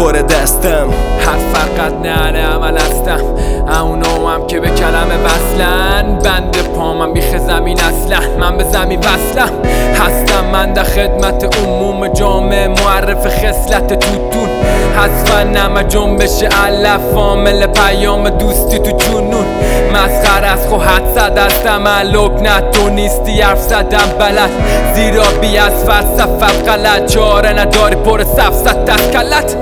پر دستم. هر فقط نه عمل هستم، اونو هم که به کلمه وصلن. بند پامم بیخ زمین اصلا، من به زمین وصلم هستم. من در خدمت عموم جامعه، معرف خصلت توتون حذفن همه جنبش علف، عامل پیام دوستی تو جنون. مسخر از خو حد زد از تملک، نه تو نیستی حرف زدم بلد. زیرا بی از فلسفت غلط، چاره نداری پر سفزت از کلت.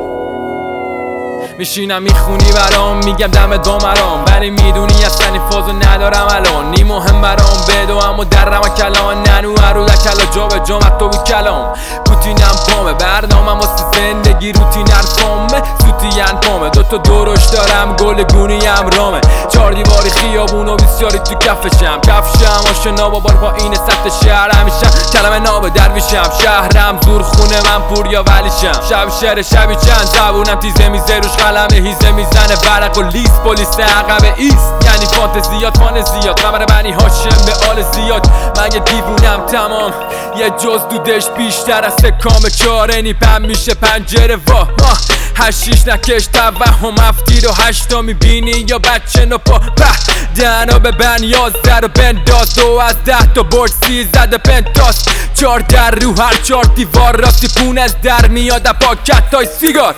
میشینم میخونی برام، میگم دمت با مرام، ولی میدونی اصلا این فازو ندارم الان. نی مهم برام بدو اما درم کلان، ننو هرو در کلا جا به جامت تو بی کلام. پوتینم پامه برنامم واسه زندگی، روتین ارفامه سوتین پامه. دوتا درش دارم گل گونیم رامه، چار دیواری خیابون و بسیاری تو کفشم. آشنا با بار پایین سطح شهر همیشم، کلمه ناب درویشم. شهرم زور خونه من پوریا ولیشم. شب شهر شبی چند زبونم تیزه میزه روش قلم هیزه میزنه ورق و لیست. پلیس عقب ایست یعنی فانتزیات فانزیات، قمر بنی هاشم به آل زیاد. من یه دیوونم تمام، یه جز دودش بیشتر از سکام چاره نیپم میشه پنجره. وا هشیش نکش توهم هفتیر و هشتا میبینی یا بچه نپا دهنا به بن 11 رو بنداز. 2 از 10 تا برد 13 پنتاس. 4 در رو هر 4 دیوار راستی پون از در میاد پاکت های سیگار.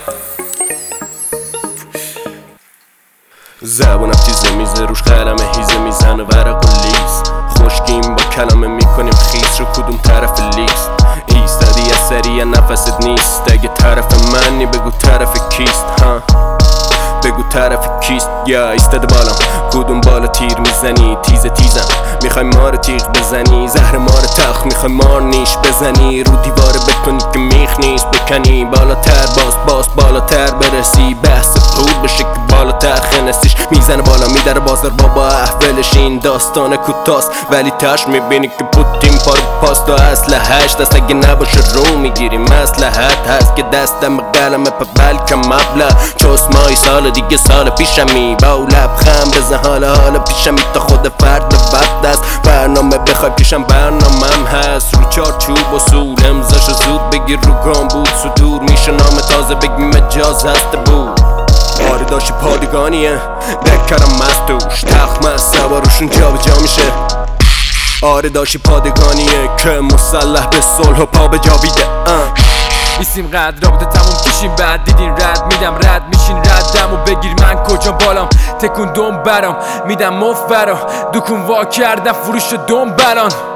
زبونم تیزه میزه روش قلمه هیزه میزنه ورق و لیست. خوشگیم با کلمه میکنیم خیس، رو کدوم طرف لیست ایستادی از سریع نفست نیست. اگه طرف منی بگو طرف کیست، بگو طرف کیست. یا ایستاده بالام کدوم بالا تیر میزنی، تیزم میخوای مار تیغ بزنی. زهر مار تخت میخوای مار نیش بزنی، رو دیوار بتونی که میخ نیست بکنی. بالاتر باز بالاتر برسی، بحث پول بشه که بالاتر خنسیش میزنه بالا میدره بازار. بابا احولش این داستان کوتاست، ولی تاش میبینی که پوتین پارو پاست و اسلحه‌اش دست اگه نباشه رو میگیری. مصلحت هست که دستم قلمه پا بلکم مبلغ چسمای سال دیگه سال پیشمی. با لبخند بزن حالا پیشمی تا خود فرد وقت است. برنامه بخوای پیشم برنامم هست، رو چارچوب و سول امضاشو زود بگیر رو گام بود. صدور میشه نام تازه بگی مجاز هست بود. آره داشتی پادگانیه دکرم مستوش، تخمه سواروشون جا به جا میشه. آره داشتی پادگانیه که مسلح به صلح و پا به جا بیده. ایسیم قد رابطه تموم کشیم بعد دیدین رد میدم رد میشین ردم و بگیر من کجا بالام. تکون دوم برام میدم مفت برا دکون وا کردم فروش دوم بران.